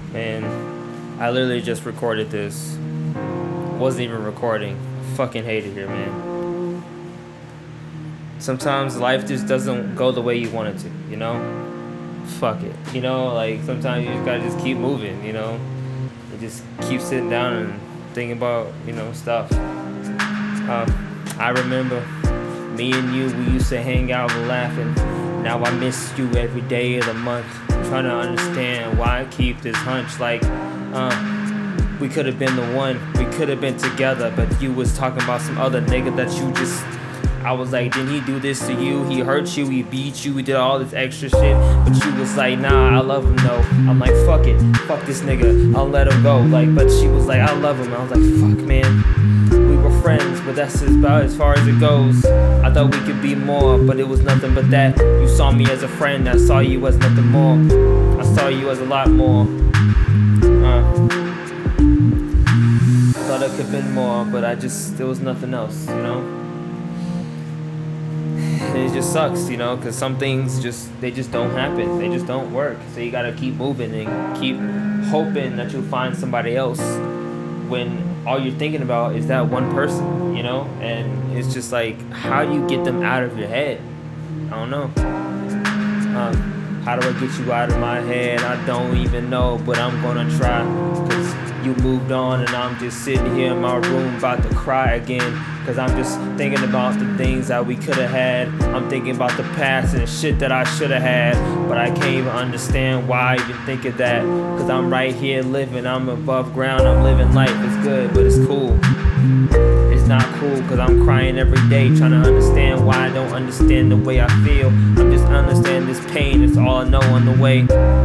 Man, I literally just recorded this. Wasn't even recording. Fucking hate it here, man. Sometimes life just doesn't go the way you want it to, you know? Fuck it. You know, like sometimes you just gotta just keep moving, you know? And just keep sitting down and thinking about, stuff. I remember me and you, we used to hang out and laughing. Now I miss you every day of the month. Trying to understand why I keep this hunch like, we could have been the one, we could have been together, but you was talking about some other nigga that you just. I was like, didn't he do this to you? He hurt you, he beat you, he did all this extra shit. But you was like, nah, I love him though. I'm like, fuck it, fuck this nigga, I'll let him go. Like, but she was like, I love him. I was like, fuck, man. We were friends, but that's about as far as it goes. I thought we could be more, but it was nothing but that. You saw me as a friend, I saw you as nothing more. I saw you as a lot more. Thought it could have been more, but there was nothing else, you know? And it just sucks, you know, because some things they just don't happen. They just don't work. So you gotta keep moving and keep hoping that you'll find somebody else when all you're thinking about is that one person, you know? And it's just like, how do you get them out of your head? I don't know. How do I get you out of my head? I don't even know, but I'm gonna try. Cause you moved on and I'm just sitting here in my room about to cry again. Cause I'm just thinking about the things that we could've had. I'm thinking about the past and the shit that I should've had. But I can't even understand why I even think of that. Cause I'm right here living, I'm above ground, I'm living life. It's good, but it's cool. It's not cool cause I'm crying every day, trying to understand why I don't understand the way I feel. I'm just understanding this pain, it's all I know on the way.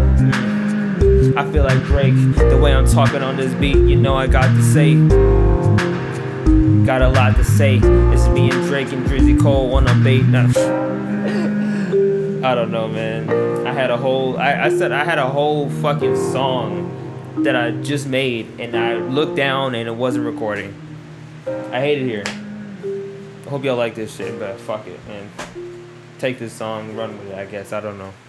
I feel like Drake, the way I'm talking on this beat, you know I got to say. Got a lot to say. It's me and Drake and Drizzy Cole on a bait. I don't know, man. I had a whole fucking song that I just made and I looked down and it wasn't recording. I hate it here. I hope y'all like this shit, but fuck it, man. Take this song, run with it, I guess. I don't know.